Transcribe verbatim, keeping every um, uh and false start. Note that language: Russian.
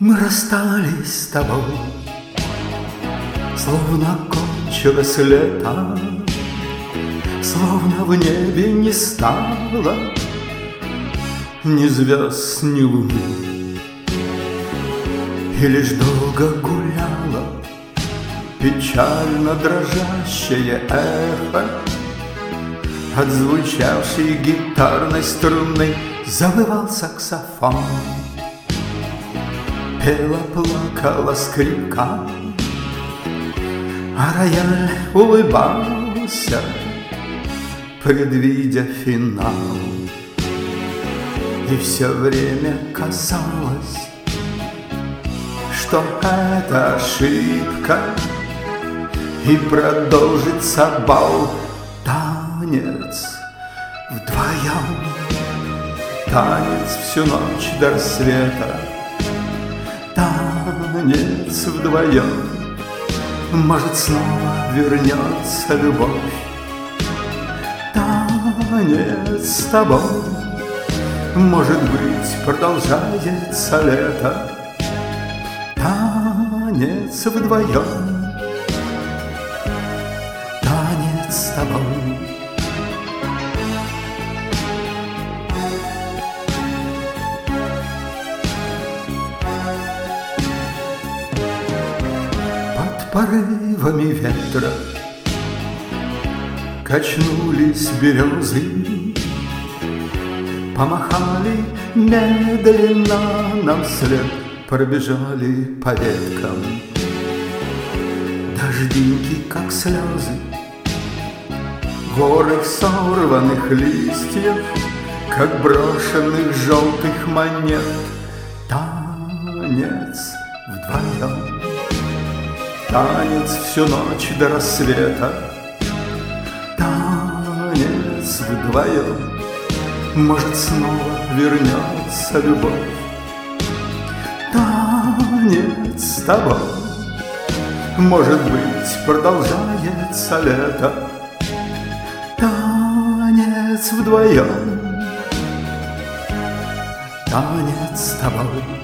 Мы расстались с тобой, словно кончилось лето, словно в небе не стало ни звезд, ни луны, и лишь долго гуляло печально дрожащее эхо от звучавшей гитарной струнной. Завывал саксофон, пела, плакала скрипка, а рояль улыбался, предвидя финал. И все время казалось, что это ошибка, и продолжится бал. Танец вдвоем, танец всю ночь до рассвета, танец вдвоем. Может, снова вернется любовь, танец с тобой. Может быть, продолжается лето, танец вдвоем, танец с тобой. Порывами ветра качнулись березы, помахали медленно нам вслед, пробежали по веткам дождинки, как слезы, горы сорванных листьев, как брошенных желтых монет. Танец вдвоем, танец всю ночь до рассвета, танец вдвоем. Может, снова вернется любовь, танец с тобой. Может быть, продолжается лето, танец вдвоем, танец с тобой.